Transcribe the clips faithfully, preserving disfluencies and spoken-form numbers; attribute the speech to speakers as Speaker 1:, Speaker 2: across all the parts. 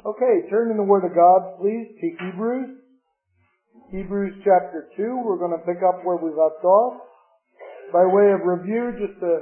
Speaker 1: Okay, turn in the Word of God, please, to Hebrews. Hebrews chapter two. We're going to pick up where we left off. By way of review, just to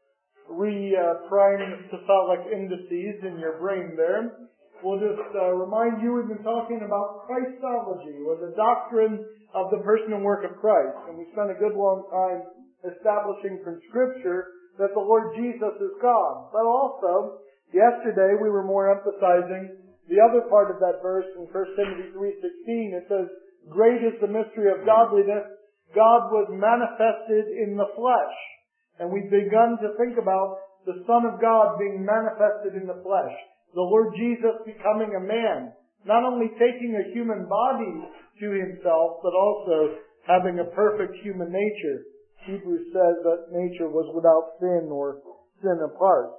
Speaker 1: re-prime uh, cephalic indices in your brain there, we'll just uh, remind you we've been talking about Christology, or the doctrine of the person and work of Christ. And we spent a good long time establishing from Scripture that the Lord Jesus is God. But also, yesterday we were more emphasizing the other part of that verse in First Timothy three sixteen. It says, "Great is the mystery of godliness. God was manifested in the flesh." And we've begun to think about the Son of God being manifested in the flesh. The Lord Jesus becoming a man. Not only taking a human body to himself, but also having a perfect human nature. Hebrews says that nature was without sin or sin apart.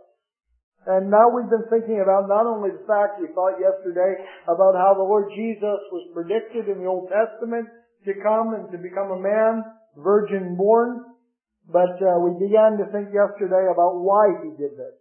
Speaker 1: And now we've been thinking about not only the fact we thought yesterday about how the Lord Jesus was predicted in the Old Testament to come and to become a man, virgin born, but uh, we began to think yesterday about why he did this.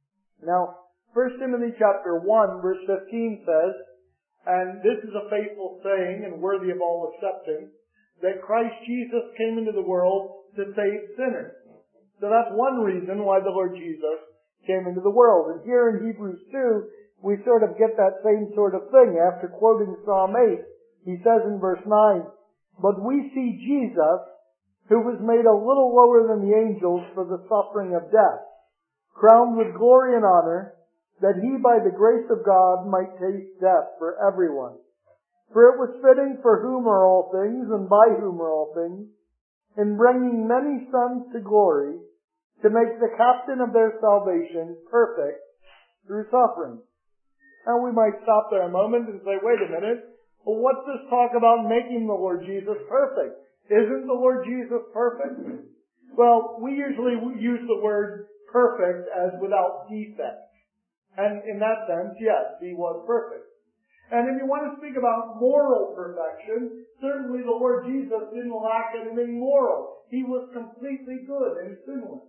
Speaker 1: Now, First Timothy chapter one, verse fifteen says, and this is a faithful saying and worthy of all acceptance, that Christ Jesus came into the world to save sinners. So that's one reason why the Lord Jesus came into the world. And here in Hebrews two, we sort of get that same sort of thing. After quoting Psalm eight, he says in verse nine, "But we see Jesus, who was made a little lower than the angels for the suffering of death, crowned with glory and honor, that he by the grace of God might taste death for everyone. For it was fitting for whom are all things, and by whom are all things, in bringing many sons to glory, to make the captain of their salvation perfect through suffering." Now we might stop there a moment and say, wait a minute, well, what's this talk about making the Lord Jesus perfect? Isn't the Lord Jesus perfect? Well, we usually use the word perfect as without defect. And in that sense, yes, he was perfect. And if you want to speak about moral perfection, certainly the Lord Jesus didn't lack anything moral. He was completely good and sinless.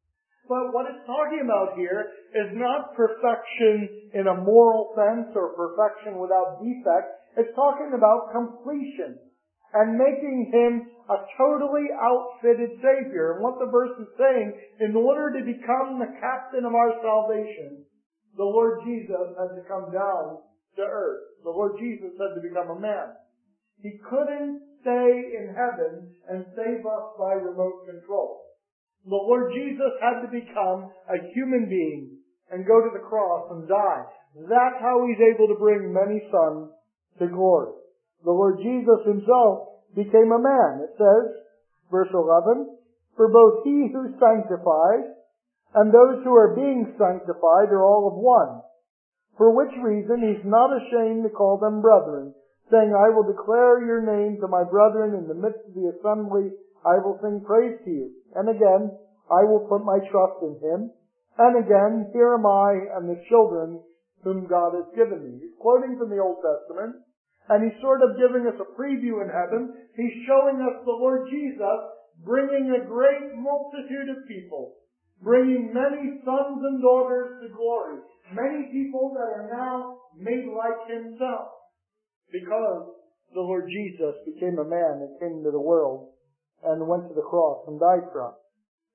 Speaker 1: But what it's talking about here is not perfection in a moral sense or perfection without defect. It's talking about completion and making him a totally outfitted Savior. And what the verse is saying, in order to become the captain of our salvation, the Lord Jesus had to come down to earth. The Lord Jesus had to become a man. He couldn't stay in heaven and save us by remote control. The Lord Jesus had to become a human being and go to the cross and die. That's how he's able to bring many sons to glory. The Lord Jesus himself became a man. It says, verse eleven, "For both he who sanctifies and those who are being sanctified are all of one. For which reason he's not ashamed to call them brethren, saying, I will declare your name to my brethren in the midst of the assembly. I will sing praise to you. And again, I will put my trust in him. And again, here am I and the children whom God has given me." He's quoting from the Old Testament, and he's sort of giving us a preview in heaven. He's showing us the Lord Jesus bringing a great multitude of people, bringing many sons and daughters to glory, many people that are now made like himself, because the Lord Jesus became a man and came into the world and went to the cross and died for us.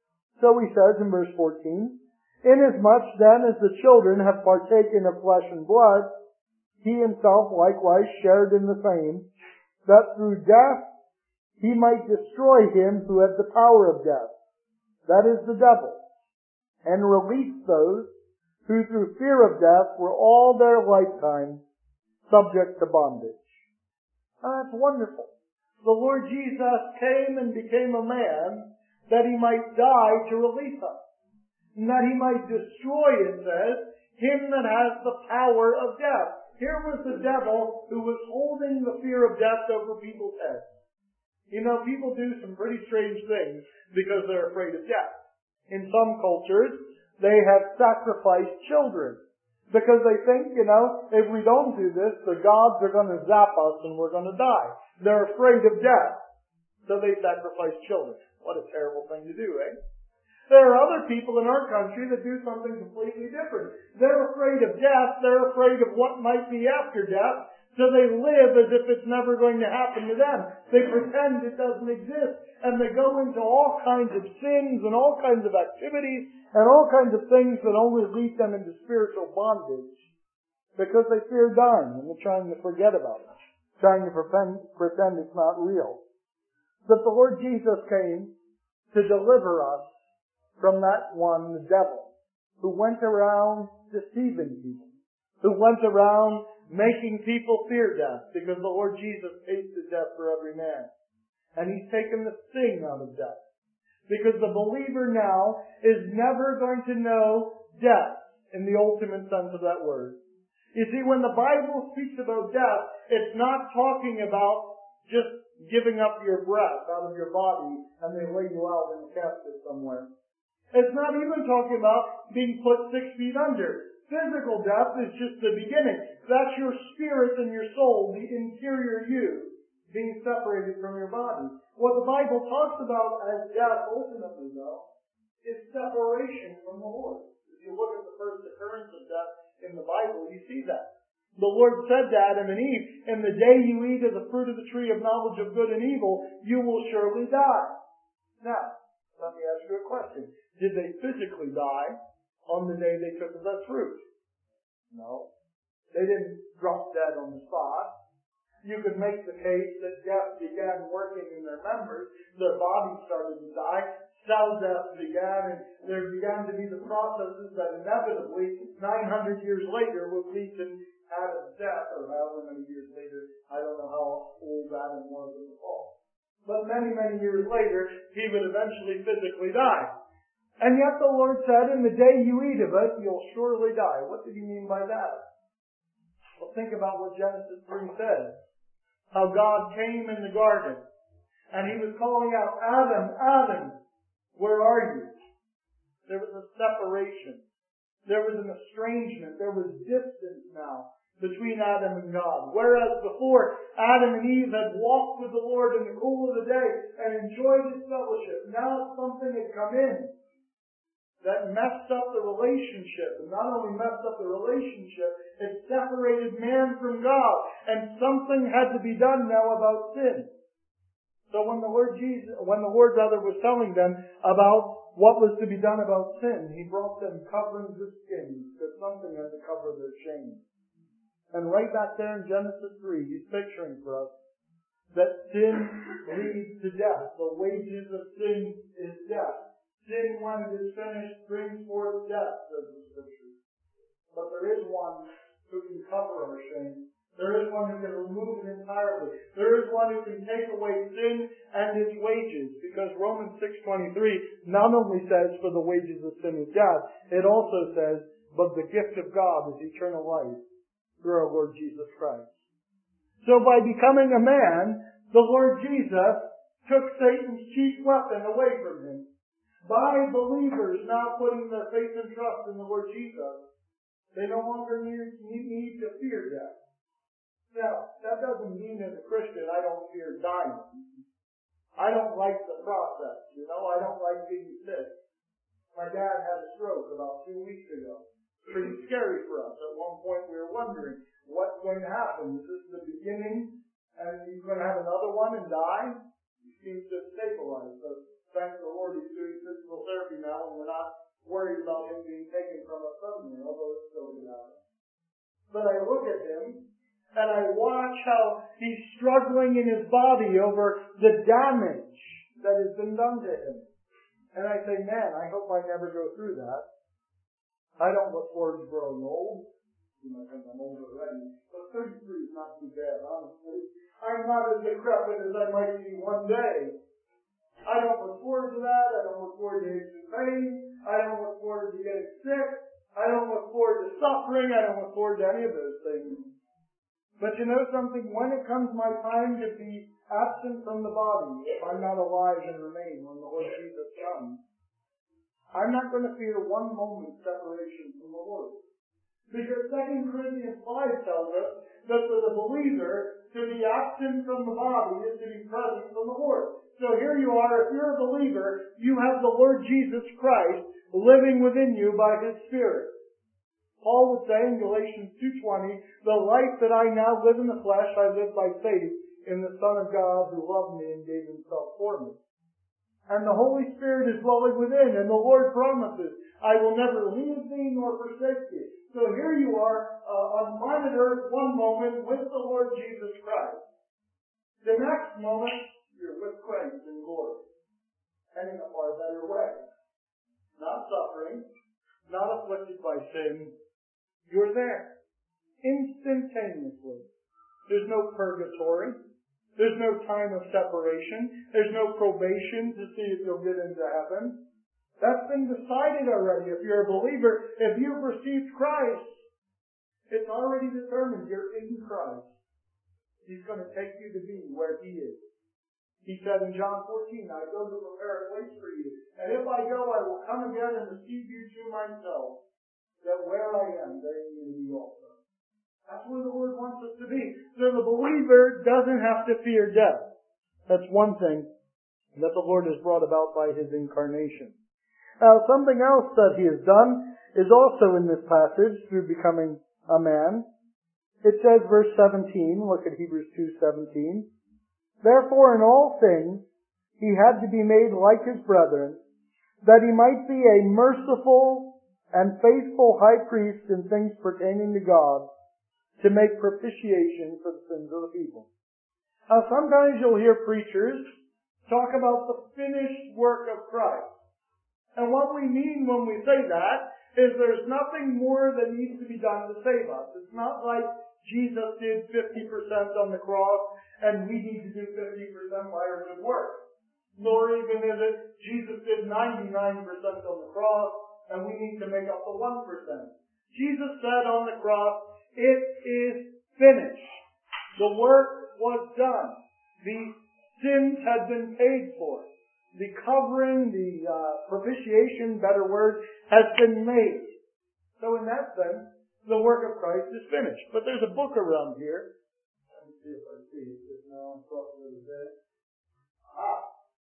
Speaker 1: So he says in verse fourteen, "Inasmuch then as the children have partaken of flesh and blood, he himself likewise shared in the same, that through death he might destroy him who had the power of death, that is the devil, and release those who through fear of death were all their lifetime subject to bondage." Oh, that's wonderful. The Lord Jesus came and became a man that he might die to release us. And that he might destroy, it says, him that has the power of death. Here was the devil who was holding the fear of death over people's heads. You know, people do some pretty strange things because they're afraid of death. In some cultures, they have sacrificed children because they think, you know, if we don't do this, the gods are going to zap us and we're going to die. They're afraid of death, so they sacrifice children. What a terrible thing to do, eh? There are other people in our country that do something completely different. They're afraid of death. They're afraid of what might be after death. So they live as if it's never going to happen to them. They pretend it doesn't exist. And they go into all kinds of sins and all kinds of activities and all kinds of things that only lead them into spiritual bondage because they fear dying and they're trying to forget about it, trying to pretend, pretend it's not real. But the Lord Jesus came to deliver us from that one, the devil, who went around deceiving people, who went around making people fear death, because the Lord Jesus tasted death for every man. And He's taken the sting out of death. Because the believer now is never going to know death in the ultimate sense of that word. You see, when the Bible speaks about death, it's not talking about just giving up your breath out of your body and they lay you out in a casket somewhere. It's not even talking about being put six feet under. Physical death is just the beginning. That's your spirit and your soul, the interior you, being separated from your body. What the Bible talks about as death ultimately, though, is separation from the Lord. If you look at the first occurrence of death in the Bible, you see that. The Lord said to Adam and Eve, "In the day you eat of the fruit of the tree of knowledge of good and evil, you will surely die." Now, let me ask you a question. Did they physically die on the day they took of that fruit? No. They didn't drop dead on the spot. You could make the case that death began working in their members. Their bodies started to die. Cell death began, and there began to be the processes that inevitably, nine hundred years later, would lead to Adam's death, or however many years later. I don't know how old Adam was in the fall. But many, many years later, he would eventually physically die. And yet the Lord said, "In the day you eat of it, you'll surely die." What did He mean by that? Well, think about what Genesis three says. How God came in the garden, and He was calling out, "Adam, Adam, where are you?" There was a separation. There was an estrangement. There was distance now between Adam and God. Whereas before, Adam and Eve had walked with the Lord in the cool of the day and enjoyed His fellowship. Now something had come in that messed up the relationship. And not only messed up the relationship, it separated man from God. And something had to be done now about sin. So when the Lord Jesus, when the Lord rather was telling them about what was to be done about sin, He brought them coverings of skins, because something had to cover their shame. And right back there in Genesis three, He's picturing for us that sin leads to death. The wages of sin is death. Sin, when it is finished, brings forth death, says the Scripture. But there is one who can cover our shame. There is one who can remove it entirely. There is one who can take away sin and its wages. Because Romans six twenty-three not only says, "For the wages of sin is death," it also says, "But the gift of God is eternal life through our Lord Jesus Christ." So by becoming a man, the Lord Jesus took Satan's chief weapon away from Him. By believers now putting their faith and trust in the Lord Jesus, they no longer need, need to fear death. Now, that doesn't mean as a Christian I don't fear dying. I don't like the process, you know. I don't like being sick. My dad had a stroke about two weeks ago. Pretty scary for us. At one point we were wondering, what's going to happen? Is this the beginning and he's going to have another one and die? He seems to have stabilized. So thank the Lord He's doing physical therapy now, and we're not worried about Him being taken from us suddenly, although it's still going to happen. But I look at Him, and I watch how He's struggling in His body over the damage that has been done to Him. And I say, man, I hope I never go through that. I don't look forward to growing old. You might think I'm old already, but thirty-three is not too bad, honestly. I'm not as decrepit as I might be one day. I don't look forward to that. I don't look forward to aches and pain. I don't look forward to getting sick. I don't look forward to suffering. I don't look forward to any of those things. But you know something? When it comes my time to be absent from the body, if I'm not alive and remain when the Lord Jesus comes, I'm not going to fear one moment's separation from the Lord. Because Second Corinthians five tells us that for the believer, to be absent from the body is to be present from the Lord. So here you are, if you're a believer, you have the Lord Jesus Christ living within you by His Spirit. Paul would say in Galatians two twenty, the life that I now live in the flesh, I live by faith in the Son of God who loved me and gave Himself for me. And the Holy Spirit is dwelling within, and the Lord promises, I will never leave thee nor forsake thee. So here you are uh, on planet Earth one moment with the Lord Jesus Christ. The next moment, you're with Christ in glory. And in a far better way. Not suffering, not afflicted by sin. You're there. Instantaneously. There's no purgatory. There's no time of separation. There's no probation to see if you'll get into heaven. That's been decided already. If you're a believer, if you've received Christ, it's already determined you're in Christ. He's going to take you to be where He is. He said in John fourteen, I go to prepare a place for you. And if I go, I will come again and receive you to myself, that where I am, there you may be also. That's where the Lord wants us to be. So the believer doesn't have to fear death. That's one thing that the Lord has brought about by His incarnation. Now, something else that He has done is also in this passage through becoming a man. It says, verse seventeen, look at Hebrews two seventeen. Therefore, in all things, He had to be made like His brethren, that He might be a merciful and faithful high priest in things pertaining to God, to make propitiation for the sins of the people. Now, sometimes you'll hear preachers talk about the finished work of Christ. And what we mean when we say that is there's nothing more that needs to be done to save us. It's not like Jesus did fifty percent on the cross and we need to do fifty percent by our good works. Nor even is it Jesus did ninety-nine percent on the cross and we need to make up the one percent. Jesus said on the cross, it is finished. The work was done. The sins had been paid for. The covering, the uh, propitiation, better word, has been made. So in that sense, the work of Christ is finished. But there's a book around here. Let me see if I see it now. I'm talking to the Ah.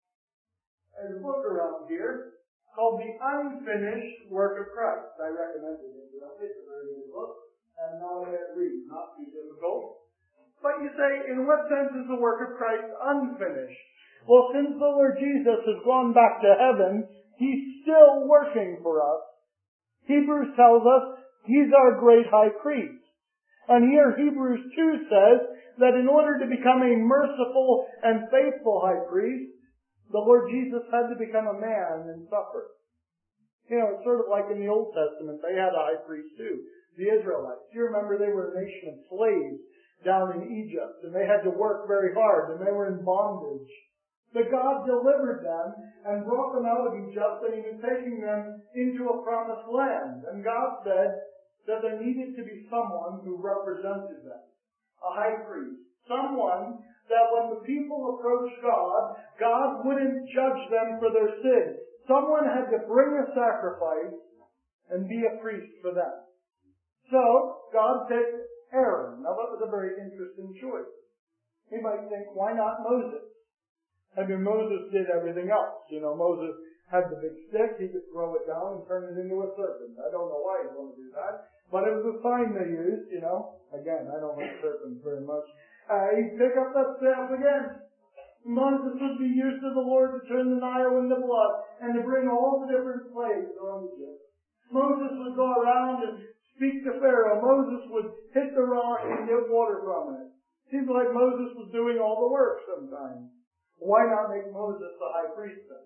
Speaker 1: There's a book around here called The Unfinished Work of Christ. I recommend it. It's a very good book. And not a read, not too difficult. But you say, in what sense is the work of Christ unfinished? Well, since the Lord Jesus has gone back to heaven, He's still working for us. Hebrews tells us He's our great high priest. And here Hebrews two says that in order to become a merciful and faithful high priest, the Lord Jesus had to become a man and suffer. You know, it's sort of like in the Old Testament, they had a high priest too. The Israelites. You remember they were a nation of slaves down in Egypt, and they had to work very hard, and they were in bondage. But God delivered them and brought them out of Egypt, and He was taking them into a promised land. And God said that there needed to be someone who represented them. A high priest. Someone that when the people approached God, God wouldn't judge them for their sins. Someone had to bring a sacrifice and be a priest for them. So, God picked Aaron. Now, that was a very interesting choice. You might think, why not Moses? I mean, Moses did everything else. You know, Moses had the big stick. He could throw it down and turn it into a serpent. I don't know why he wanted to do that. But it was a sign they used, you know. Again, I don't like serpents very much. Uh, he'd pick up that staff again. Moses would be used to the Lord to turn the Nile into blood and to bring all the different plagues on Egypt. Moses would go around and speak to Pharaoh. Moses would hit the rock and get water from it. Seems like Moses was doing all the work sometimes. Why not make Moses the high priest then?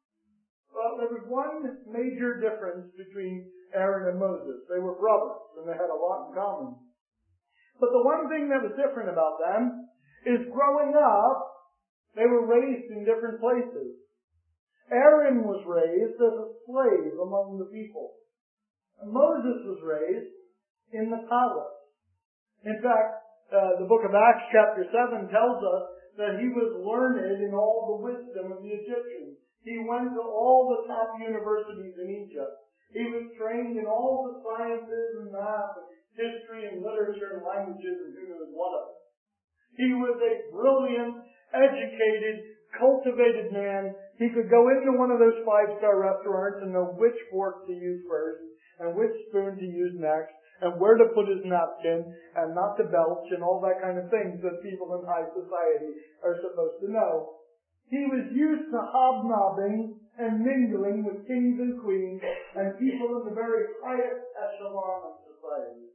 Speaker 1: Well, there was one major difference between Aaron and Moses. They were brothers, and they had a lot in common. But the one thing that was different about them is growing up, they were raised in different places. Aaron was raised as a slave among the people. And Moses was raised in the palace. In fact, uh, the book of Acts chapter seven tells us that he was learned in all the wisdom of the Egyptians. He went to all the top universities in Egypt. He was trained in all the sciences and math, and history and literature and languages and who knows what else. He was a brilliant, educated, cultivated man. He could go into one of those five-star restaurants and know which fork to use first and which spoon to use next and where to put his napkin and not to belch and all that kind of things that people in high society are supposed to know. He was used to hobnobbing and mingling with kings and queens and people in the very highest echelon of society.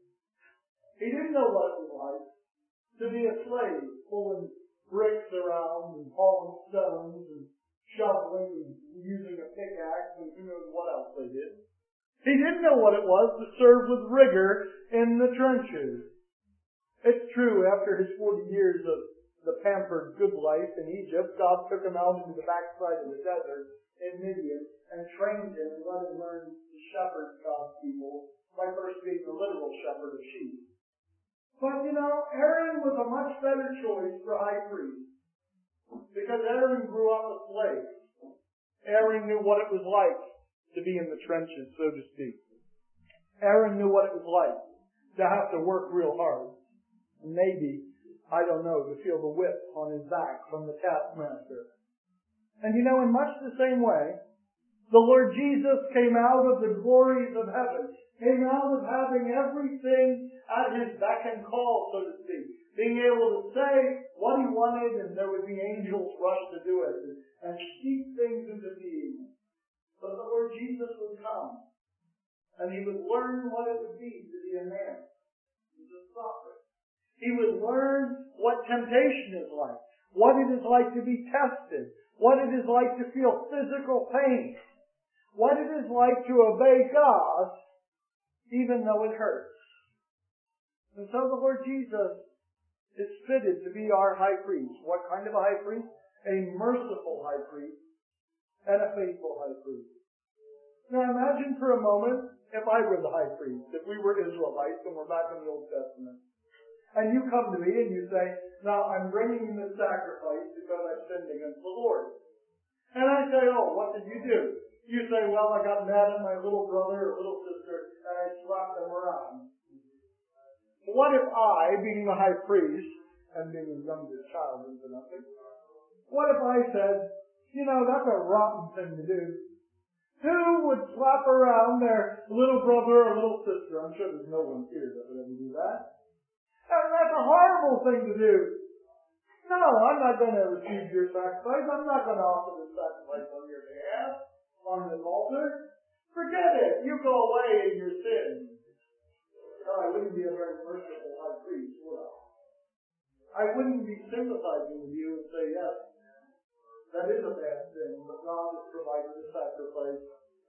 Speaker 1: He didn't know what it was like to be a slave, pulling bricks around and hauling stones and shoveling and using a pickaxe and who knows what else they did. He didn't know what it was to serve with rigor in the trenches. It's true, after his forty years of the pampered good life in Egypt, God took him out into the backside of the desert in Midian and trained him and let him learn to shepherd God's people by first being the literal shepherd of sheep. But, you know, Aaron was a much better choice for high priest because Aaron grew up a slave. Aaron knew what it was like to be in the trenches, so to speak. Aaron knew what it was like to have to work real hard. Maybe, I don't know, to feel the whip on his back from the taskmaster. And you know, in much the same way, the Lord Jesus came out of the glories of heaven, came out of having everything at his beck and call, so to speak, being able to say what he wanted, and there would be angels rush to do it, and, and speak things into being. But the Lord Jesus would come, and he would learn what it would be to be a man, to suffer. He would learn what temptation is like, what it is like to be tested, what it is like to feel physical pain, what it is like to obey God, even though it hurts. And so the Lord Jesus is fitted to be our high priest. What kind of a high priest? A merciful high priest and a faithful high priest. Now imagine for a moment if I were the high priest, if we were Israelites and we're back in the Old Testament. And you come to me and you say, now I'm bringing this sacrifice because I've sinned against the Lord. And I say, oh, what did you do? You say, well, I got mad at my little brother or little sister and I slapped them around. What if I, being the high priest, and being a younger child into nothing, what if I said, you know, that's a rotten thing to do. Who would slap around their little brother or little sister? I'm sure there's no one here that would ever do that. And that's a horrible thing to do. No, I'm not going to receive your sacrifice. I'm not going to offer this sacrifice on your behalf on the altar. Forget it. You go away in your sin. No, I wouldn't be a very merciful high priest, would I? I wouldn't be sympathizing with you and say, yes, that is a bad sin, but God has provided a sacrifice.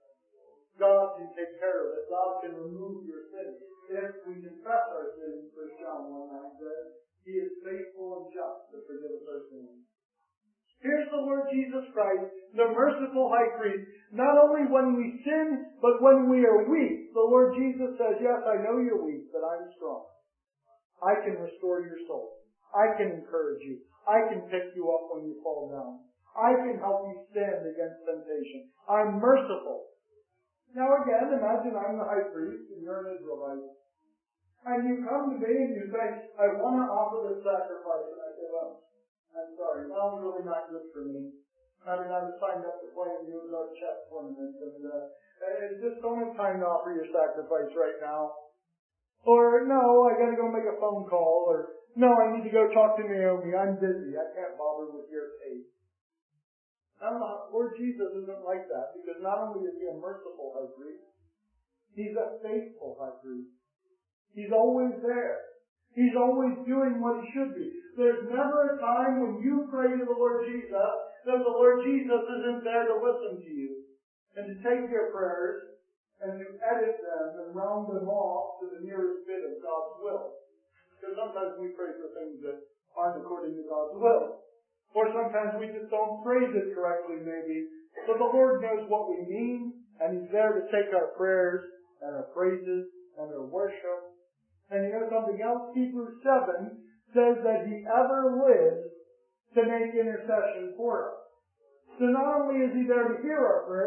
Speaker 1: God can take care of it. God can remove your sin. If we confess our sins, First John one nine says, He is faithful and just to forgive us our sins. Here's the Lord Jesus Christ, the merciful high priest. Not only when we sin, but when we are weak. The Lord Jesus says, yes, I know you're weak, but I'm strong. I can restore your soul. I can encourage you. I can pick you up when you fall down. I can help you stand against temptation. I'm merciful. Now again, imagine I'm the high priest and you're an Israelite. And you come to me and you say, I want to offer this sacrifice. And I say, well, I'm sorry, that was really not good for me. I mean, I was signed up to play in the Ozark chess tournament, and uh, I just don't have time to offer your sacrifice right now. Or, no, I got to go make a phone call. Or, no, I need to go talk to Naomi. I'm busy. I can't bother with your case. Now, the Lord Jesus isn't like that, because not only is He a merciful high priest, He's a faithful high priest. He's always there. He's always doing what He should be. There's never a time when you pray to the Lord Jesus that the Lord Jesus isn't there to listen to you and to take your prayers and to edit them and round them off to the nearest bit of God's will. Because sometimes we pray for things that aren't according to God's will. Or sometimes we just don't phrase it correctly, maybe. But the Lord knows what we mean, and He's there to take our prayers and our praises and our worship. And you know something else? Hebrews seven says that He ever lives to make intercession for us. So not only is He there to hear our prayers,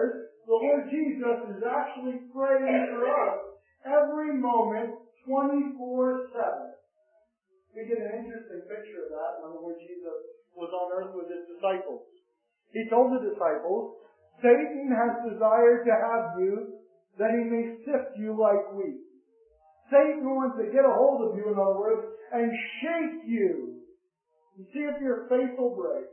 Speaker 1: The Lord Jesus is actually praying for us every moment, twenty-four seven. We get an interesting picture of that when the Lord Jesus was on earth with His disciples. He told the disciples, Satan has desired to have you that he may sift you like wheat. Satan wants to get a hold of you, in other words, and shake you and see if your faith will break.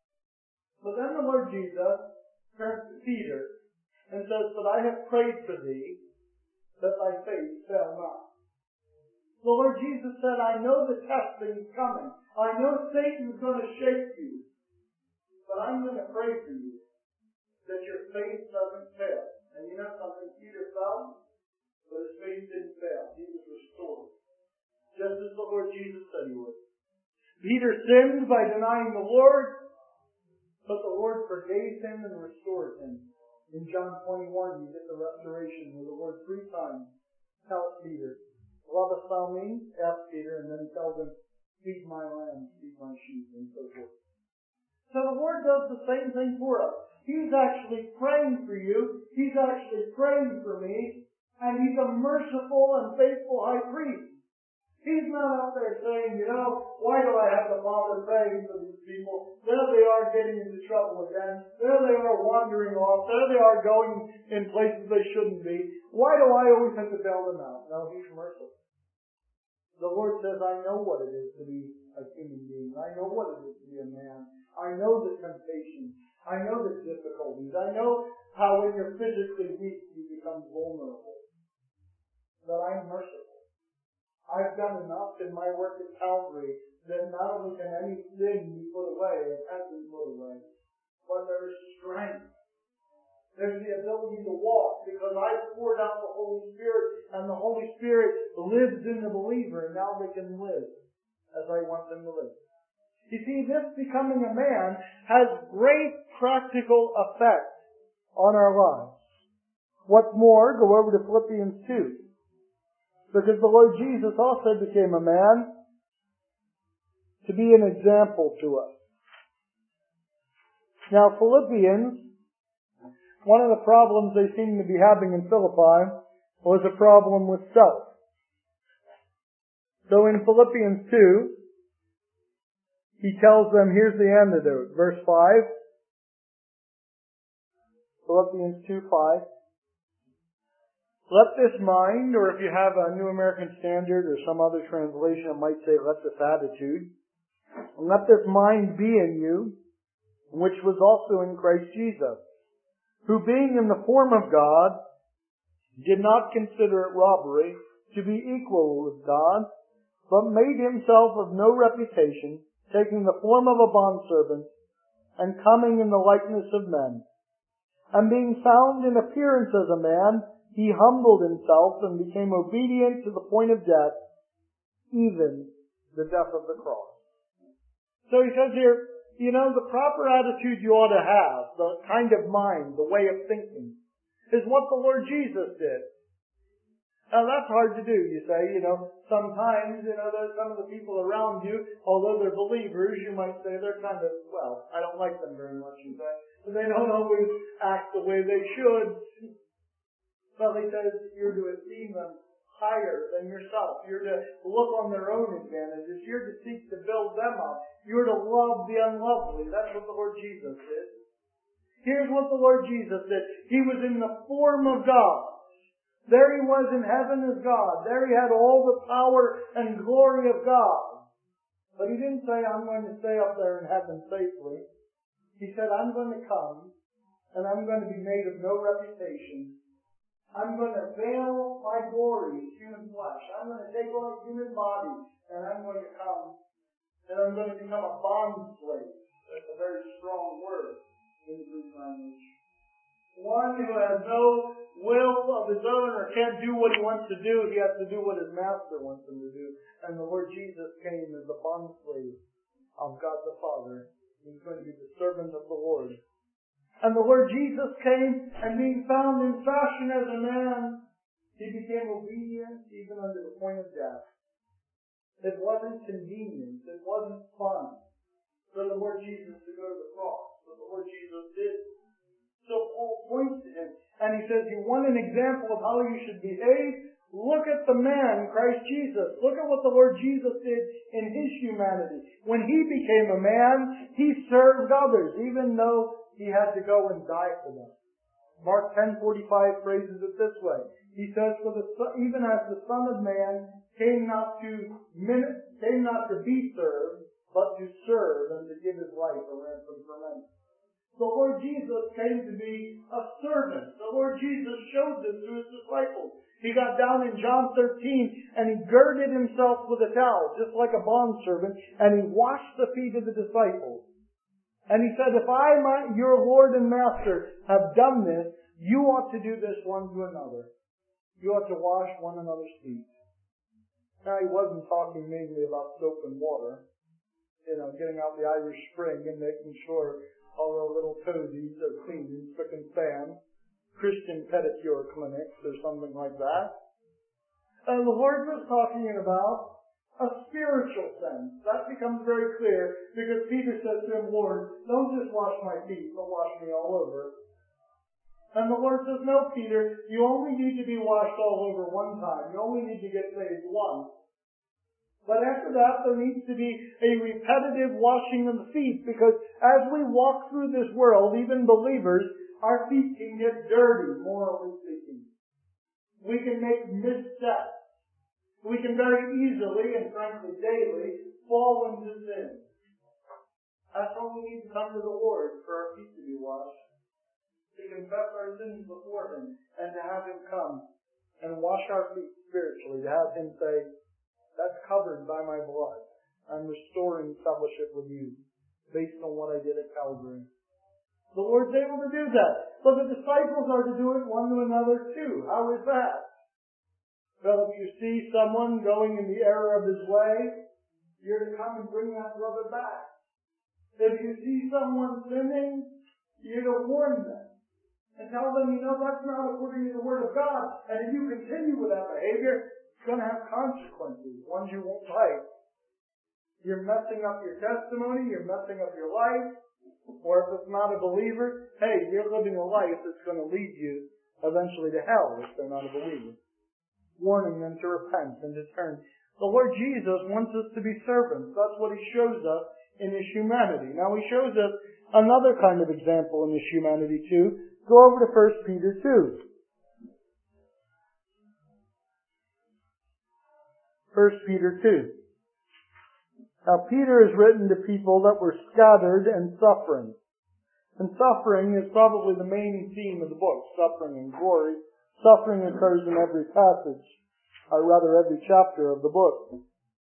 Speaker 1: But then the Lord Jesus turns to Peter and says, But I have prayed for thee, that thy faith fail not. The Lord Jesus said, I know the testing's coming. I know Satan's going to shake you. But I'm going to pray for you, that your faith doesn't fail. And you know something? Peter fell, but his faith didn't fail. He was restored. Just as the Lord Jesus said he would. Peter sinned by denying the Lord, but the Lord forgave him and restored him. In John twenty-one, you get the restoration where the Lord three times tells Peter, Lovest thou me? Asks Peter, and then he tells him, Feed my lambs, feed my sheep, and so forth. So the Lord does the same thing for us. He's actually praying for you. He's actually praying for me. And He's a merciful and faithful high priest. He's not out there saying, you know, why do I have to bother praying for these people? There they are getting into trouble again. There they are wandering off. There they are going in places they shouldn't be. Why do I always have to bail them out? No, He's merciful. The Lord says, I know what it is to be a human being. I know what it is to be a man. I know the temptations. I know the difficulties. I know how when you're physically weak, you become vulnerable. But I'm merciful. I've done enough in my work at Calvary that not only can any sin be put away, it has been put away, but there is strength. There's the ability to walk because I've poured out the Holy Spirit, and the Holy Spirit lives in the believer, and now they can live as I want them to live. You see, this becoming a man has great practical effect on our lives. What's more, go over to Philippians two. Because the Lord Jesus also became a man to be an example to us. Now, Philippians, one of the problems they seem to be having in Philippi was a problem with self. So in Philippians two, he tells them, here's the antidote, verse five. Philippians two five. Let this mind, or if you have a New American Standard or some other translation, it might say, let this attitude. And let this mind be in you, which was also in Christ Jesus, who being in the form of God, did not consider it robbery to be equal with God, but made himself of no reputation, taking the form of a bondservant, and coming in the likeness of men. And being found in appearance as a man, he humbled himself and became obedient to the point of death, even the death of the cross. So he says here, you know, the proper attitude you ought to have, the kind of mind, the way of thinking, is what the Lord Jesus did. Now that's hard to do, you say, you know, sometimes, you know, there's some of the people around you, although they're believers, you might say they're kind of, well, I don't like them very much, you say, but they don't always act the way they should. Well, he says you're to esteem them higher than yourself. You're to look on their own advantages. You're to seek to build them up. You're to love the unlovely. That's what the Lord Jesus did. Here's what the Lord Jesus did. He was in the form of God. There he was in heaven as God. There he had all the power and glory of God. But he didn't say, I'm going to stay up there in heaven safely. He said, I'm going to come, and I'm going to be made of no reputation. I'm going to veil my glory in human flesh. I'm going to take on a human body, and I'm going to come, and I'm going to become a bond slave. That's a very strong word in the Greek language. One who has no will of his own or can't do what he wants to do. He has to do what his master wants him to do. And the Lord Jesus came as the bond slave of God the Father. He's going to be the servant of the Lord. And the Lord Jesus came, and being found in fashion as a man, he became obedient even unto the point of death. It wasn't convenient. It wasn't fun for the Lord Jesus to go to the cross, but the Lord Jesus did. So Paul points to him, and he says, you want an example of how you should behave? Look at the man, Christ Jesus. Look at what the Lord Jesus did in His humanity. When He became a man, He served others, even though He had to go and die for them. Mark ten forty-five phrases it this way. He says, "For the son, even as the Son of Man came not to min, came not to be served, but to serve and to give His life a ransom for many." The Lord Jesus came to be a servant. The Lord Jesus showed this to His disciples. He got down in John thirteen and He girded Himself with a towel, just like a bondservant, and He washed the feet of the disciples. And He said, if I, my, your Lord and Master, have done this, you ought to do this one to another. You ought to wash one another's feet. Now, He wasn't talking mainly about soap and water. You know, getting out the Irish Spring and making sure all our little toesies are clean and spick and span. Christian pedicure clinics or something like that. And the Lord was talking about a spiritual sense. That becomes very clear because Peter says to Him, Lord, don't just wash my feet, but wash me all over. And the Lord says, no, Peter, you only need to be washed all over one time. You only need to get saved once. But after that, there needs to be a repetitive washing of the feet, because as we walk through this world, even believers, our feet can get dirty, morally speaking. We can make missteps. We can very easily, and frankly daily, fall into sin. That's why we need to come to the Lord for our feet to be washed, to confess our sins before Him, and to have Him come and wash our feet spiritually, to have Him say, that's covered by my blood. I'm restoring fellowship with you based on what I did at Calvary. The Lord's able to do that. But the disciples are to do it one to another too. How is that? Well, if you see someone going in the error of his way, you're to come and bring that brother back. If you see someone sinning, you're to warn them and tell them, you know, that's not according to the Word of God. And if you continue with that behavior, it's going to have consequences, ones you won't like. You're messing up your testimony, you're messing up your life, or if it's not a believer, hey, you're living a life that's going to lead you eventually to hell if they're not a believer. Warning them to repent and to turn. The Lord Jesus wants us to be servants. That's what He shows us in His humanity. Now He shows us another kind of example in His humanity too. Go over to First Peter two. First Peter two. Now Peter is written to people that were scattered and suffering. And suffering is probably the main theme of the book, suffering and glory. Suffering occurs in every passage, or rather every chapter of the book.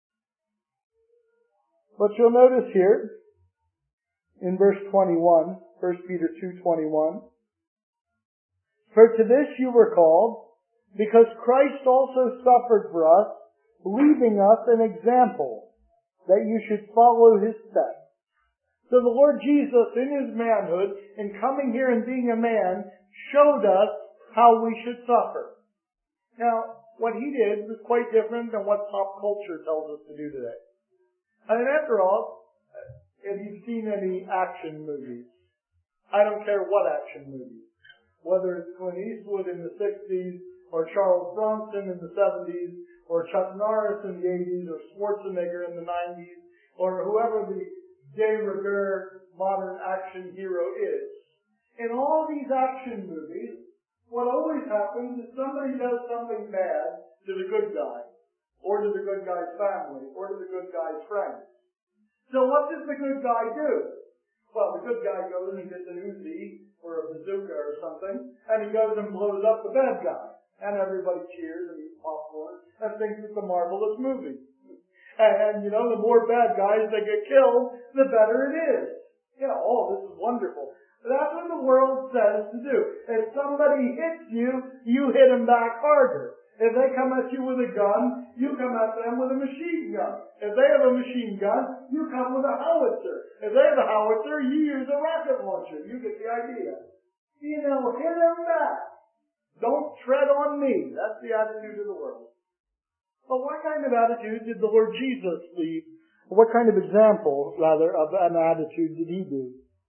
Speaker 1: But you'll notice here, in verse twenty-one, First Peter two twenty-one, for to this you were called, because Christ also suffered for us, leaving us an example, that you should follow His steps. So the Lord Jesus, in His manhood, in coming here and being a man, showed us how we should suffer. Now, what He did was quite different than what pop culture tells us to do today. I mean, after all, if you've seen any action movies, I don't care what action movies, whether it's Clint Eastwood in the sixties, or Charles Bronson in the seventies, or Chuck Norris in the eighties, or Schwarzenegger in the nineties, or whoever the de rigueur modern action hero is. In all these action movies, what always happens is somebody does something bad to the good guy, or to the good guy's family, or to the good guy's friends. So what does the good guy do? Well, the good guy goes and gets an Uzi, or a bazooka or something, and he goes and blows up the bad guy. And everybody cheers and eats popcorn and thinks it's a marvelous movie. And, and, you know, the more bad guys that get killed, the better it is. You know, oh, this is wonderful. That's what the world says to do. If somebody hits you, you hit them back harder. If they come at you with a gun, you come at them with a machine gun. If they have a machine gun, you come with a howitzer. If they have a howitzer, you use a rocket launcher. You get the idea. You know, hit them back. Don't tread on me. That's the attitude of the world. But what kind of attitude did the Lord Jesus leave? What kind of example, rather, of an attitude did He do?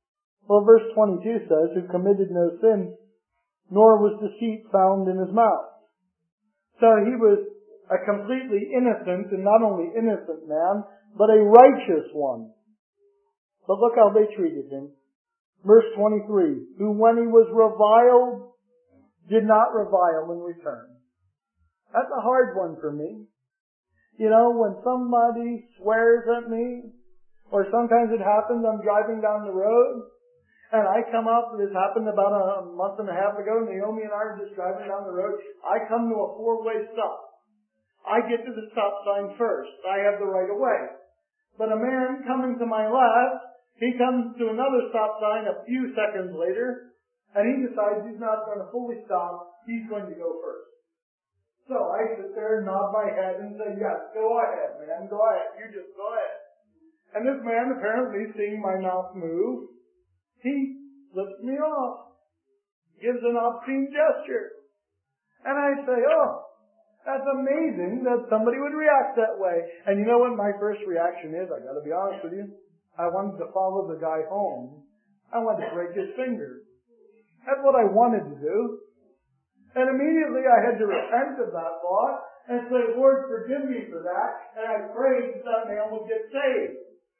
Speaker 1: Well, verse twenty-two says, who committed no sin, nor was deceit found in his mouth. So he was a completely innocent, and not only innocent man, but a righteous one. But look how they treated him. Verse twenty-three, who when he was reviled, did not revile in return. That's a hard one for me. You know, when somebody swears at me, or sometimes it happens, I'm driving down the road, and I come up, this happened about a month and a half ago, Naomi and I are just driving down the road, I come to a four-way stop. I get to the stop sign first. I have the right of way. But a man coming to my left, he comes to another stop sign a few seconds later, and he decides he's not going to fully stop, he's going to go first. So I sit there, nod my head, and say, yes, go ahead, man, go ahead, you just go ahead. And this man, apparently seeing my mouth move, he flips me off, gives an obscene gesture. And I say, oh, that's amazing that somebody would react that way. And you know what my first reaction is? I gotta be honest with you. I wanted to follow the guy home. I wanted to break his finger. That's what I wanted to do. And immediately I had to repent of that thought and say, Lord, forgive me for that. And I prayed that that man would get saved.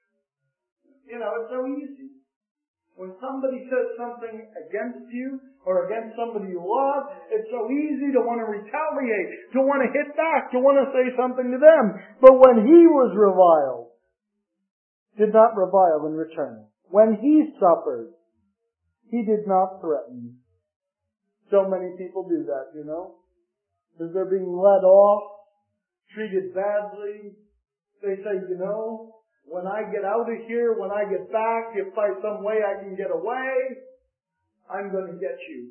Speaker 1: You know, it's so easy. When somebody says something against you or against somebody you love, it's so easy to want to retaliate, to want to hit back, to want to say something to them. But when he was reviled, did not revile in return. When he suffered, he did not threaten. So many people do that, you know. As they're being led off, treated badly, they say, you know, when I get out of here, when I get back, if by some way I can get away, I'm going to get you.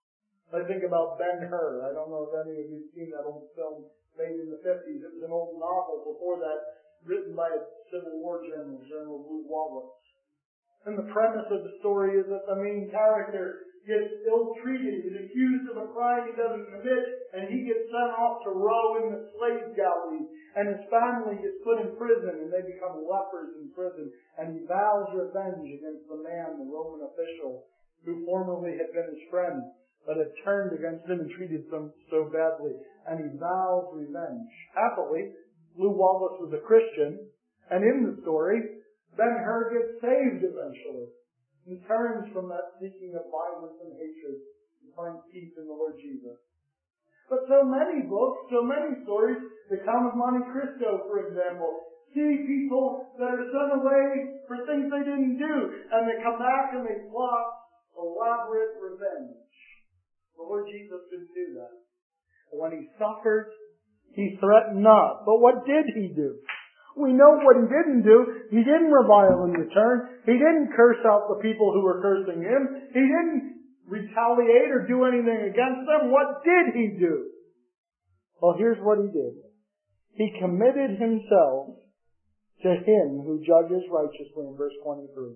Speaker 1: I think about Ben-Hur. I don't know if any of you have seen that old film made in the fifties. It was an old novel before that, written by a Civil War general, General Lew Wallace. And the premise of the story is that the main character gets ill-treated. He's accused of a crime he doesn't commit, and he gets sent off to row in the slave galleys. And his family gets put in prison, and they become lepers in prison. And he vows revenge against the man, the Roman official, who formerly had been his friend, but had turned against him and treated him so badly. And he vows revenge. Happily, Lew Wallace was a Christian, and in the story, Ben-Hur gets saved eventually. He turns from that seeking of violence and hatred and finds peace in the Lord Jesus. But so many books, so many stories, the Count of Monte Cristo, for example, see people that are sent away for things they didn't do, and they come back and they plot elaborate revenge. The Lord Jesus didn't do that. When he suffered, he threatened not. But what did he do? We know what he didn't do. He didn't revile in return. He didn't curse out the people who were cursing him. He didn't retaliate or do anything against them. What did he do? Well, here's what he did. He committed himself to him who judges righteously in verse twenty-three.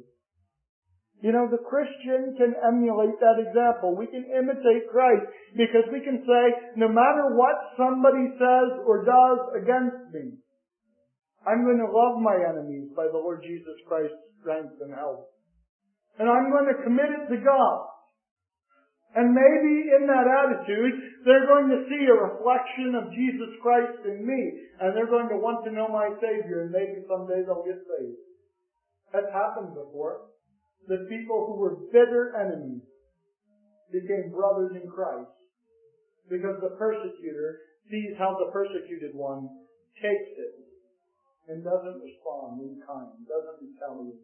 Speaker 1: You know, the Christian can emulate that example. We can imitate Christ because we can say, no matter what somebody says or does against me, I'm going to love my enemies by the Lord Jesus Christ's strength and help. And I'm going to commit it to God. And maybe in that attitude, they're going to see a reflection of Jesus Christ in me. And they're going to want to know my Savior. And maybe someday they'll get saved. That's happened before. That people who were bitter enemies became brothers in Christ. Because the persecutor sees how the persecuted one takes it. And doesn't respond in kind, doesn't retaliate.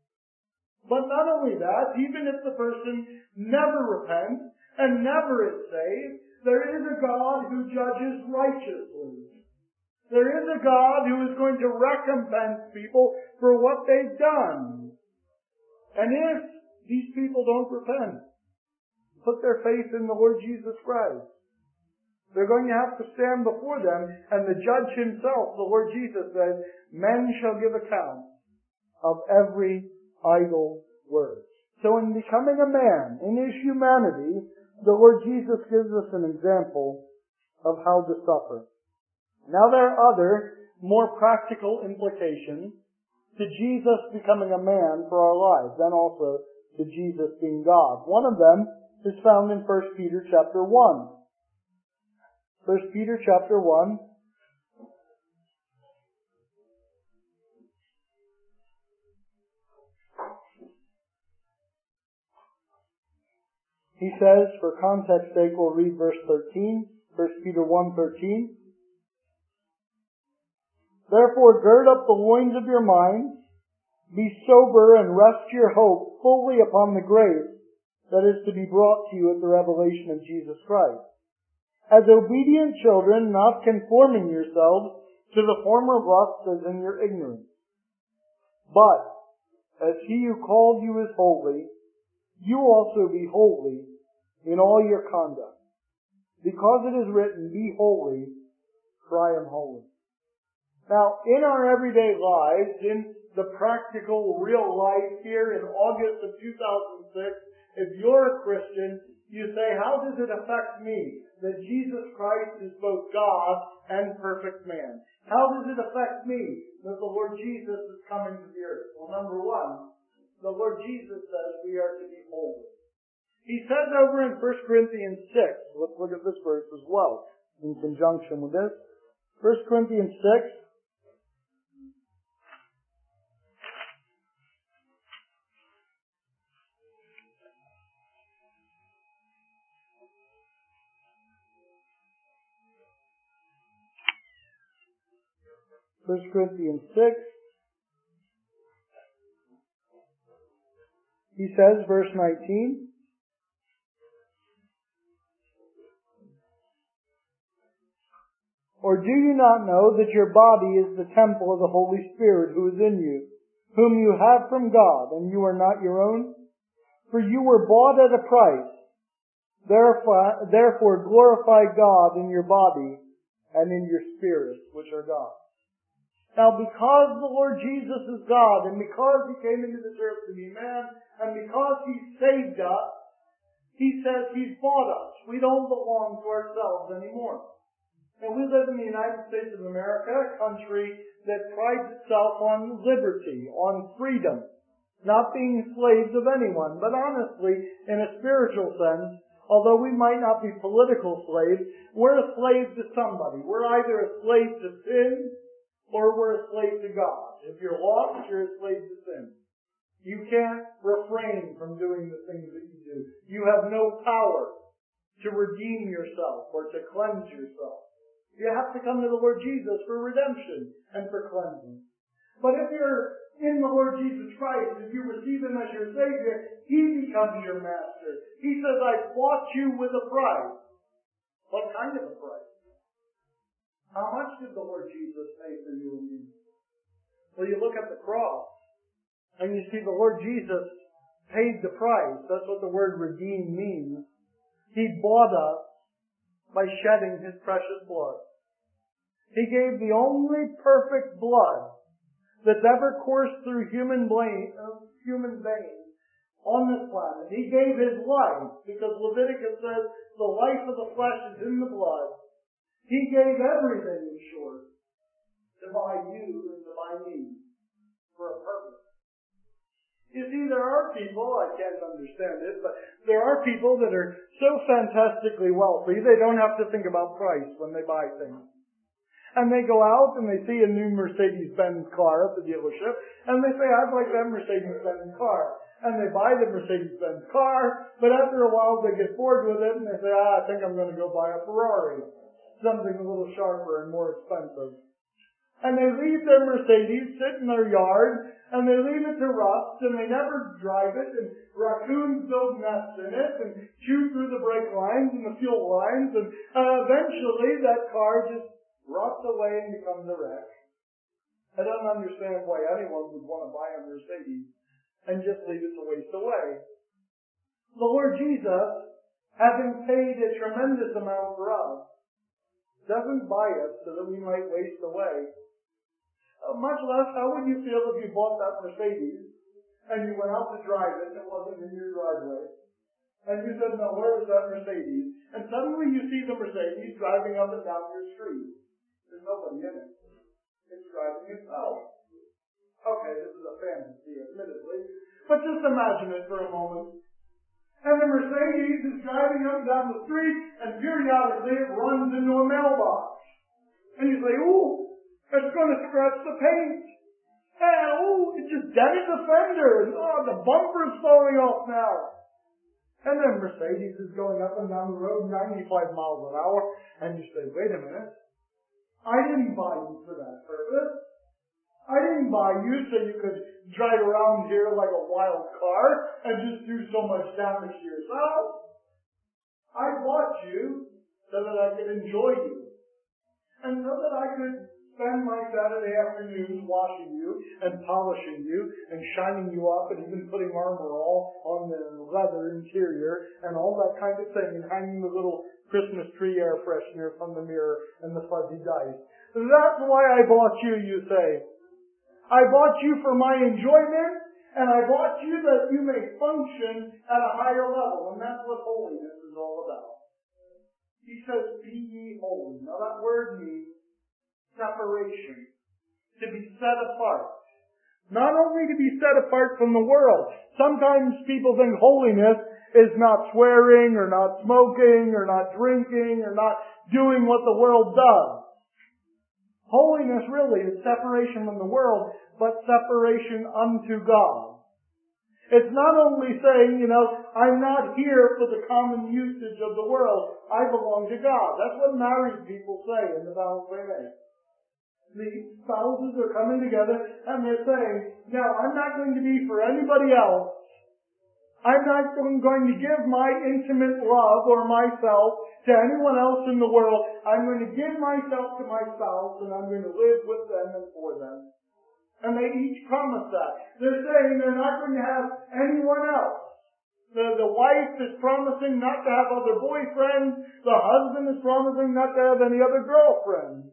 Speaker 1: But not only that, even if the person never repents and never is saved, there is a God who judges righteously. There is a God who is going to recompense people for what they've done. And if these people don't repent, put their faith in the Lord Jesus Christ, they're going to have to stand before them, and the judge himself, the Lord Jesus, says, men shall give account of every idle word. So in becoming a man, in his humanity, the Lord Jesus gives us an example of how to suffer. Now there are other, more practical implications to Jesus becoming a man for our lives, and also to Jesus being God. One of them is found in First Peter chapter one. First Peter chapter one. He says, for context sake, we'll read verse thirteen. First Peter one thirteen. Therefore gird up the loins of your minds, be sober, and rest your hope fully upon the grace that is to be brought to you at the revelation of Jesus Christ. As obedient children, not conforming yourselves to the former lusts as in your ignorance. But, as he who called you is holy, you also be holy in all your conduct. Because it is written, be holy, for I am holy. Now, in our everyday lives, in the practical, real life here in August of two thousand six, if you're a Christian, you say, how does it affect me that Jesus Christ is both God and perfect man? How does it affect me that the Lord Jesus is coming to the earth? Well, number one, the Lord Jesus says we are to be holy. He says over in First Corinthians six, let's look at this verse as well, in conjunction with this. First Corinthians six, First Corinthians six, he says, verse nineteen, or do you not know that your body is the temple of the Holy Spirit who is in you, whom you have from God, and you are not your own? For you were bought at a price. Therefore, therefore glorify God in your body and in your spirit, which are God. Now, because the Lord Jesus is God, and because He came into this earth to be man, and because He saved us, He says He's bought us. We don't belong to ourselves anymore. And we live in the United States of America, a country that prides itself on liberty, on freedom, not being slaves of anyone. But honestly, in a spiritual sense, although we might not be political slaves, we're a slave to somebody. We're either a slave to sin, or we're a slave to God. If you're lost, you're a slave to sin. You can't refrain from doing the things that you do. You have no power to redeem yourself or to cleanse yourself. You have to come to the Lord Jesus for redemption and for cleansing. But if you're in the Lord Jesus Christ, if you receive Him as your Savior, He becomes your master. He says, I bought you with a price. What kind of a price? How much did the Lord Jesus pay for you and me? Well, you look at the cross, and you see the Lord Jesus paid the price. That's what the word redeem means. He bought us by shedding His precious blood. He gave the only perfect blood that's ever coursed through human, blame, uh, human veins on this planet. He gave His life, because Leviticus says the life of the flesh is in the blood. He gave everything, in short, to buy you and to buy me for a purpose. You see, there are people, I can't understand it, but there are people that are so fantastically wealthy, they don't have to think about price when they buy things. And they go out and they see a new Mercedes-Benz car at the dealership, and they say, I'd like that Mercedes-Benz car. And they buy the Mercedes-Benz car, but after a while they get bored with it, and they say, ah, I think I'm going to go buy a Ferrari. Something a little sharper and more expensive. And they leave their Mercedes sit in their yard, and they leave it to rust, and they never drive it, and raccoons build nests in it, and chew through the brake lines and the fuel lines, and uh, eventually that car just rots away and becomes a wreck. I don't understand why anyone would want to buy a Mercedes and just leave it to waste away. The Lord Jesus, having paid a tremendous amount for us, doesn't buy us so that we might waste away. Uh, much less, how would you feel if you bought that Mercedes and you went out to drive it and it wasn't in your driveway? And you said, no, where is that Mercedes? And suddenly you see the Mercedes driving up and down your street. There's nobody in it. It's driving itself. Okay, this is a fantasy, admittedly. But just imagine it for a moment. And the Mercedes is driving up and down the street, and periodically it runs into a mailbox. And you say, ooh, it's going to scratch the paint. And ooh, it just dented the fender. And oh, the bumper's falling off now. And then Mercedes is going up and down the road ninety-five miles an hour. And you say, wait a minute. I didn't buy you for that purpose. I didn't buy you so you could drive around here like a wild car and just do so much damage to yourself. I bought you so that I could enjoy you. And so that I could spend my Saturday afternoons washing you and polishing you and shining you up and even putting armor all on the leather interior and all that kind of thing and hanging the little Christmas tree air freshener from the mirror and the fuzzy dice. That's why I bought you, you say. I bought you for my enjoyment, and I bought you that you may function at a higher level, and that's what holiness is all about. He says, be ye holy. Now that word means separation, to be set apart. Not only to be set apart from the world. Sometimes people think holiness is not swearing, or not smoking, or not drinking, or not doing what the world does. Holiness really is separation from the world, but separation unto God. It's not only saying, you know, I'm not here for the common usage of the world. I belong to God. That's what married people say in the vows they make. The spouses are coming together and they're saying, now I'm not going to be for anybody else. I'm not going to give my intimate love or myself to anyone else in the world. I'm going to give myself to my spouse and I'm going to live with them and for them. And they each promise that. They're saying they're not going to have anyone else. The, the wife is promising not to have other boyfriends. The husband is promising not to have any other girlfriends.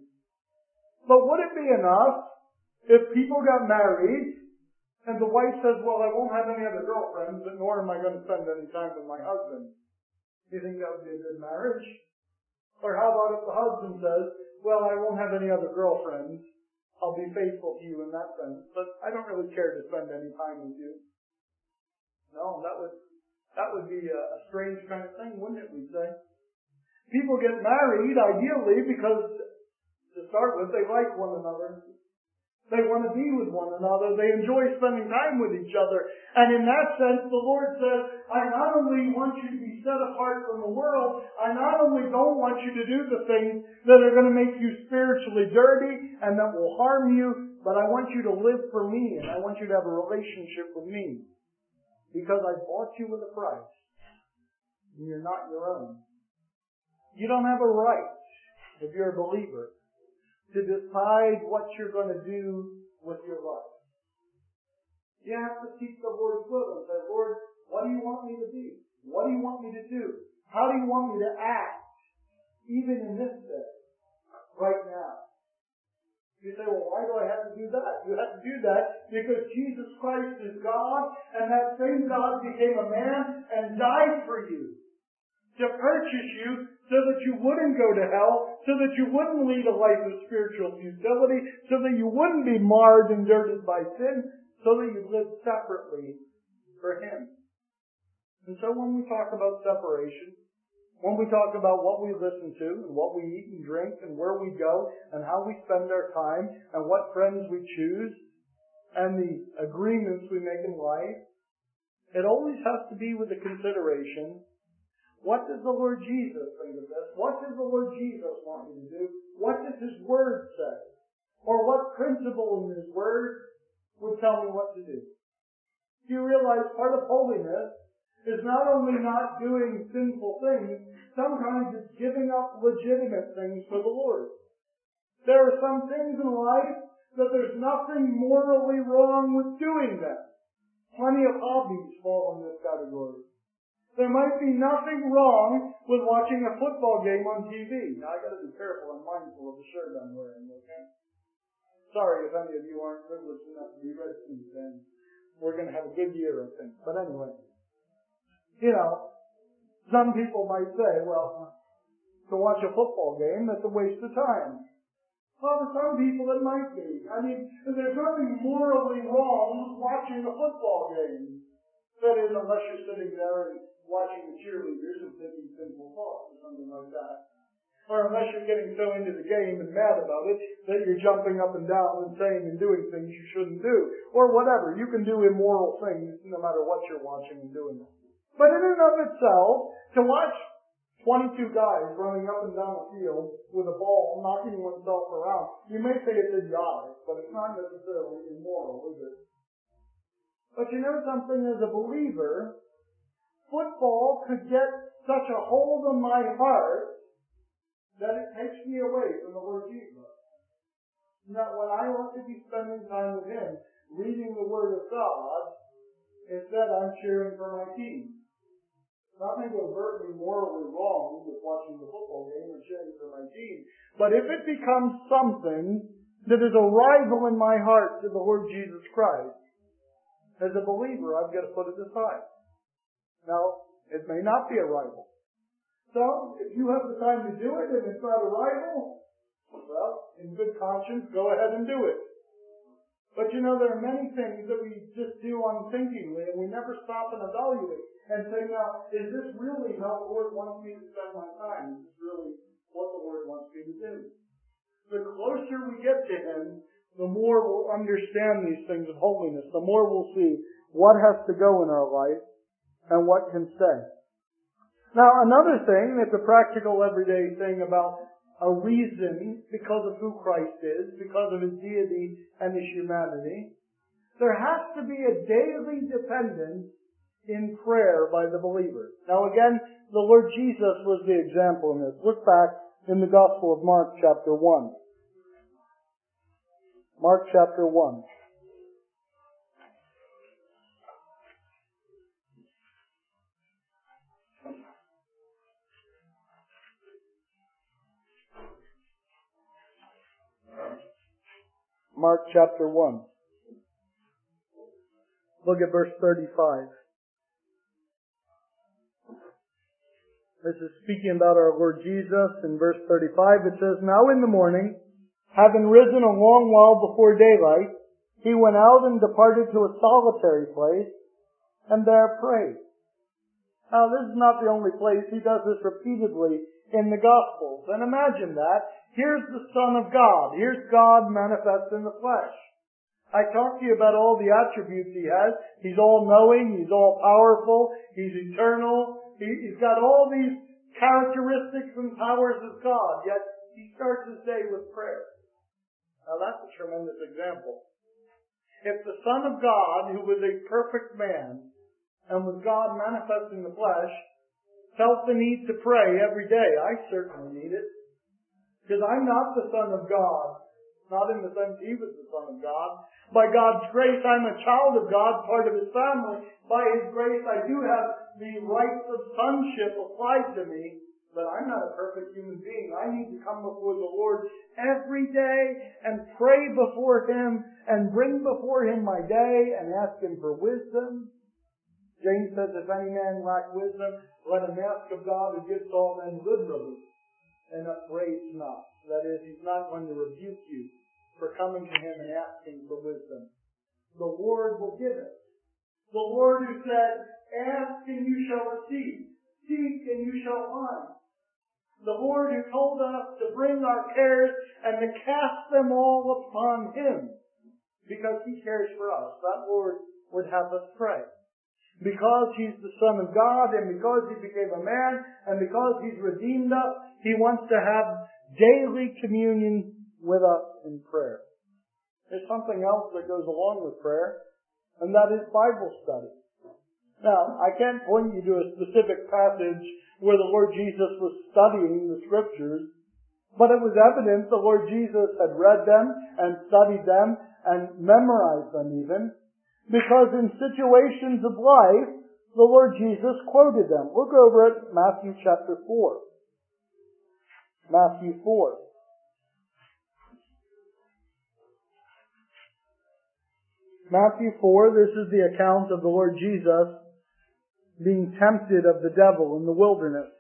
Speaker 1: But would it be enough if people got married and the wife says, well, I won't have any other girlfriends, but nor am I going to spend any time with my husband? Do you think that would be a good marriage? Or how about if the husband says, well, I won't have any other girlfriends. I'll be faithful to you in that sense, but I don't really care to spend any time with you. No, that would that would be a, a strange kind of thing, wouldn't it, we'd say? People get married, ideally, because to start with, they like one another. They want to be with one another. They enjoy spending time with each other. And in that sense, the Lord says, I not only want you to be set apart from the world, I not only don't want you to do the things that are going to make you spiritually dirty and that will harm you, but I want you to live for me and I want you to have a relationship with me. Because I bought you with a price. And you're not your own. You don't have a right, if you're a believer, to decide what you're going to do with your life. You have to seek the Lord's will and say, Lord, what do you want me to be? What do you want me to do? How do you want me to act, even in this day, right now? You say, well, why do I have to do that? You have to do that because Jesus Christ is God, and that same God became a man and died for you to purchase you so that you wouldn't go to hell, so that you wouldn't lead a life of spiritual futility, so that you wouldn't be marred and dirtied by sin, so that you live separately for Him. And so when we talk about separation, when we talk about what we listen to and what we eat and drink and where we go and how we spend our time and what friends we choose and the agreements we make in life, it always has to be with the consideration, what does the Lord Jesus think of this? What does the Lord Jesus want me to do? What does His Word say? Or what principle in His Word would tell me what to do? You realize part of holiness is not only not doing sinful things, sometimes it's giving up legitimate things for the Lord. There are some things in life that there's nothing morally wrong with doing them. Plenty of hobbies fall in this category. There might be nothing wrong with watching a football game on T V. Now, I got to be careful and mindful of the shirt I'm wearing, okay? Sorry if any of you aren't privileged enough to be red team fans. We're going to have a good year, I think. But anyway, you know, some people might say, well, to watch a football game, that's a waste of time. Well, for some people it might be. I mean, there's nothing morally wrong with watching a football game. That is, unless you're sitting there and watching the cheerleaders and thinking simple thoughts or something like that. Or unless you're getting so into the game and mad about it that you're jumping up and down and saying and doing things you shouldn't do. Or whatever. You can do immoral things no matter what you're watching and doing. But in and of itself, to watch twenty-two guys running up and down the field with a ball, knocking oneself around, you may say it's idiotic, but it's not necessarily immoral, is it? But you know something, as a believer, football could get such a hold on my heart that it takes me away from the Lord Jesus. Now, when I want to be spending time with Him, reading the Word of God, instead I'm cheering for my team. Nothing overtly morally wrong with watching the football game or cheering for my team. But if it becomes something that is a rival in my heart to the Lord Jesus Christ, as a believer, I've got to put it aside. Now, it may not be a rival. So, if you have the time to do it and it's not a rival, well, in good conscience, go ahead and do it. But you know, there are many things that we just do unthinkingly and we never stop and evaluate and say, now, is this really how the Lord wants me to spend my time? Is this really what the Lord wants me to do? The closer we get to Him, the more we'll understand these things of holiness. The more we'll see what has to go in our life and what can stay. Now, another thing that's a practical everyday thing about a reason because of who Christ is, because of His deity and His humanity, there has to be a daily dependence in prayer by the believer. Now again, the Lord Jesus was the example in this. Look back in the Gospel of Mark chapter one. Mark chapter one. Mark chapter one. Look at verse thirty-five. This is speaking about our Lord Jesus. In verse thirty-five it says, "Now in the morning, having risen a long while before daylight, He went out and departed to a solitary place, and there prayed." Now this is not the only place. He does this repeatedly in the Gospels. And imagine that. Here's the Son of God. Here's God manifest in the flesh. I talked to you about all the attributes He has. He's all-knowing. He's all-powerful. He's eternal. He, he's got all these characteristics and powers of God. Yet He starts His day with prayer. Now that's a tremendous example. If the Son of God, who was a perfect man, and was God manifest in the flesh, felt the need to pray every day, I certainly need it. Because I'm not the Son of God. Not in the sense He was the Son of God. By God's grace, I'm a child of God, part of His family. By His grace, I do have the rights of sonship applied to me. But I'm not a perfect human being. I need to come before the Lord every day and pray before Him and bring before Him my day and ask Him for wisdom. James says, if any man lack wisdom, let him ask of God who gives all men liberally and upbraids not. That is, He's not going to rebuke you for coming to Him and asking for wisdom. The Lord will give it. The Lord who said, ask and you shall receive. Seek and you shall find. The Lord who told us to bring our cares and to cast them all upon Him because He cares for us. That Lord would have us pray. Because He's the Son of God and because He became a man and because He's redeemed us, He wants to have daily communion with us in prayer. There's something else that goes along with prayer, and that is Bible study. Now, I can't point you to a specific passage where the Lord Jesus was studying the Scriptures, but it was evident the Lord Jesus had read them and studied them and memorized them even, because in situations of life, the Lord Jesus quoted them. Look over at Matthew chapter four. Matthew four. Matthew four, this is the account of the Lord Jesus being tempted of the devil in the wilderness.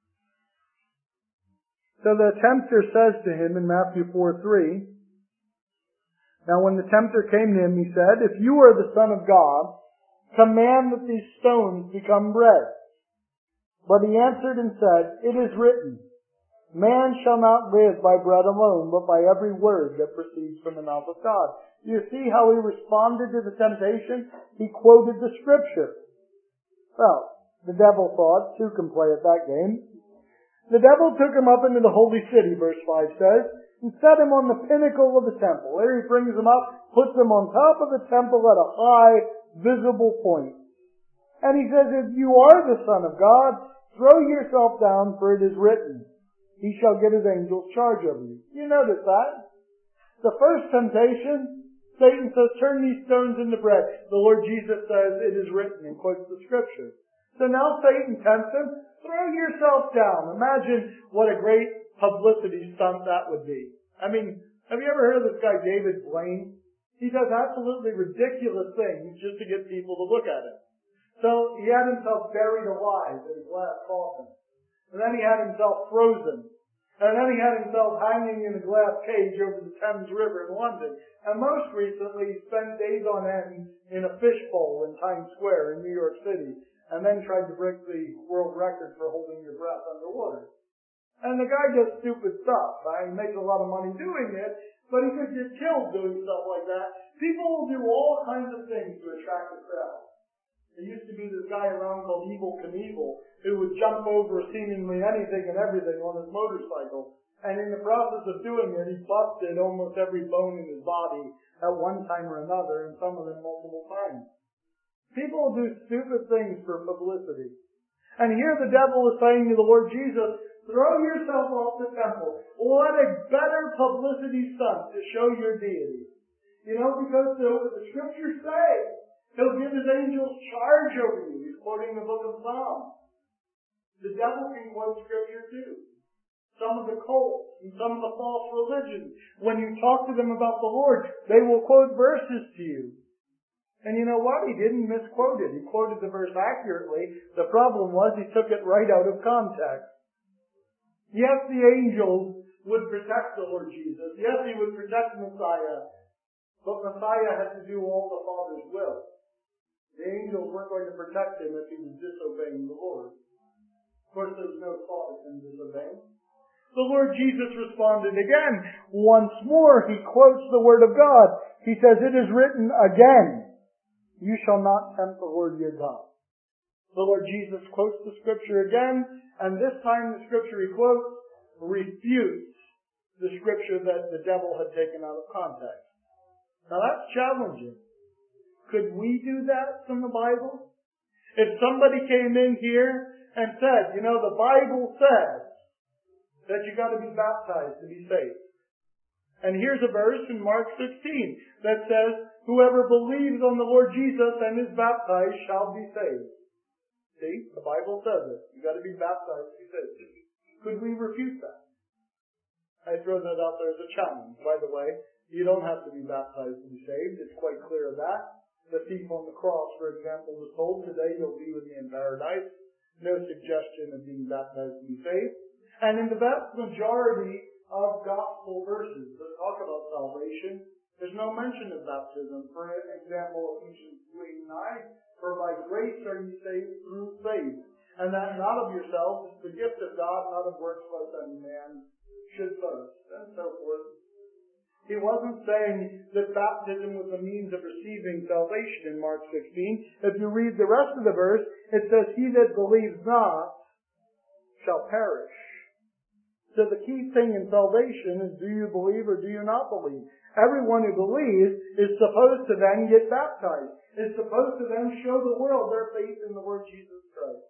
Speaker 1: So the tempter says to Him in Matthew four three, now when the tempter came to Him, he said, if you are the Son of God, command that these stones become bread. But he answered and said, It is written, Man shall not live by bread alone, but by every word that proceeds from the mouth of God. Do you see how he responded to the temptation? He quoted the Scripture. Well, the devil thought, two can play at that game. The devil took him up into the holy city, verse five says, and set him on the pinnacle of the temple. There he brings him up, puts him on top of the temple at a high, visible point. And he says, If you are the Son of God, throw yourself down, for it is written, He shall give his angels charge over you. You notice that? The first temptation, Satan says, turn these stones into bread. The Lord Jesus says, it is written, and quotes the Scripture. So now Satan tempts him, throw yourself down. Imagine what a great publicity stunt that would be. I mean, have you ever heard of this guy David Blaine? He does absolutely ridiculous things just to get people to look at him. So he had himself buried alive in a glass coffin. And then he had himself frozen. And then he had himself hanging in a glass cage over the Thames River in London. And most recently, he spent days on end in a fishbowl in Times Square in New York City. And then tried to break the world record for holding your breath underwater. And the guy does stupid stuff. He makes a lot of money doing it, but he could get killed doing stuff like that. People will do all kinds of things to attract a crowd. There used to be this guy around called Evel Knievel who would jump over seemingly anything and everything on his motorcycle. And in the process of doing it, he busted almost every bone in his body at one time or another, and some of them multiple times. People do stupid things for publicity. And here the devil is saying to the Lord Jesus, throw yourself off the temple. What a better publicity stunt to show your deity. You know, because the, the Scriptures say, He'll give His angels charge over you. He's quoting the book of Psalms. The devil can quote Scripture too. Some of the cults and some of the false religions, when you talk to them about the Lord, they will quote verses to you. And you know what? He didn't misquote it. He quoted the verse accurately. The problem was he took it right out of context. Yes, the angels would protect the Lord Jesus. Yes, He would protect Messiah. But Messiah had to do all the Father's will. The angels weren't going to protect Him if He was disobeying the Lord. Of course, there's no thought of Him disobeying. The Lord Jesus responded again. Once more, He quotes the Word of God. He says, It is written again, You shall not tempt the Lord your God. The Lord Jesus quotes the Scripture again, and this time the Scripture he quotes refutes the Scripture that the devil had taken out of context. Now that's challenging. Could we do that from the Bible? If somebody came in here and said, you know, the Bible says that you got to be baptized to be saved. And here's a verse in Mark sixteen that says, Whoever believes on the Lord Jesus and is baptized shall be saved. See, the Bible says it. You got to be baptized to be saved. Could we refute that? I throw that out there as a challenge. By the way, you don't have to be baptized to be saved. It's quite clear of that. The thief on the cross, for example, was told, today you'll be with me in paradise. No suggestion of being baptized to be saved. And in the vast majority of gospel verses that talk about salvation, there's no mention of baptism. For example, Ephesians two eight and nine, for by grace are you saved through faith, and that not of yourselves, it's the gift of God, not of works, lest any man should boast, and so forth. He wasn't saying that baptism was a means of receiving salvation in Mark sixteen. If you read the rest of the verse, it says, He that believes not shall perish. So the key thing in salvation is, do you believe or do you not believe? Everyone who believes is supposed to then get baptized. Is supposed to then show the world their faith in the Lord Jesus Christ.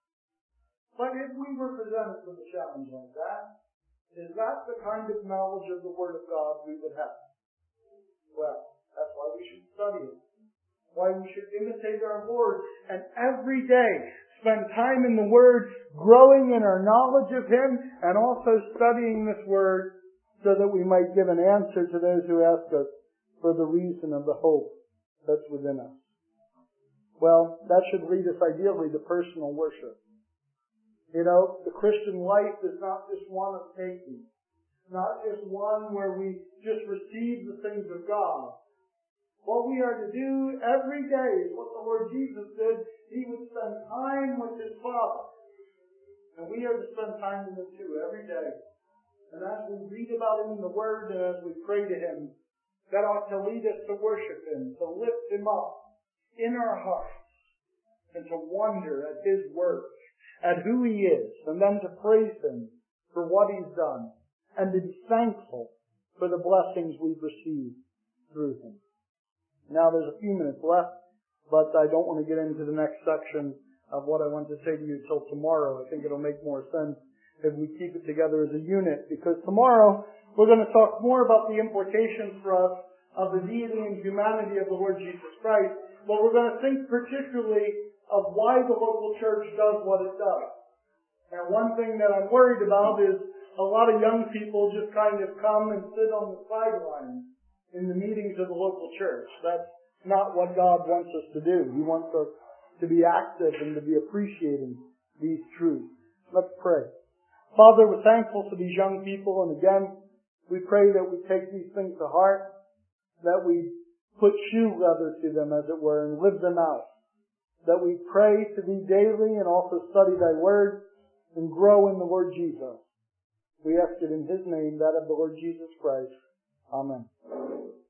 Speaker 1: But if we were presented with a challenge like that, is that the kind of knowledge of the Word of God we would have? Well, that's why we should study it. Why we should imitate our Lord, and every day spend time in the Word, growing in our knowledge of Him, and also studying this Word so that we might give an answer to those who ask us for the reason of the hope that's within us. Well, that should lead us ideally to personal worship. You know, the Christian life is not just one of taking. Not just one where we just receive the things of God. What we are to do every day is what the Lord Jesus did. He would spend time with His Father. And we are to spend time with Him too, every day. And as we read about Him in the Word and as we pray to Him, that ought to lead us to worship Him, to lift Him up in our hearts, and to wonder at His work, at who He is, and then to praise Him for what He's done, and to be thankful for the blessings we've received through Him. Now there's a few minutes left, but I don't want to get into the next section of what I want to say to you till tomorrow. I think it'll make more sense if we keep it together as a unit, because tomorrow we're going to talk more about the implications for us of the deity and humanity of the Lord Jesus Christ, but we're going to think particularly of why the local church does what it does. Now, one thing that I'm worried about is a lot of young people just kind of come and sit on the sidelines in the meetings of the local church. That's not what God wants us to do. He wants us to be active and to be appreciating these truths. Let's pray. Father, we're thankful for these young people, and again, we pray that we take these things to heart, that we put shoe leather to them, as it were, and live them out. That we pray to Thee daily and also study Thy Word and grow in the Lord Jesus. We ask it in His name, that of the Lord Jesus Christ. Amen.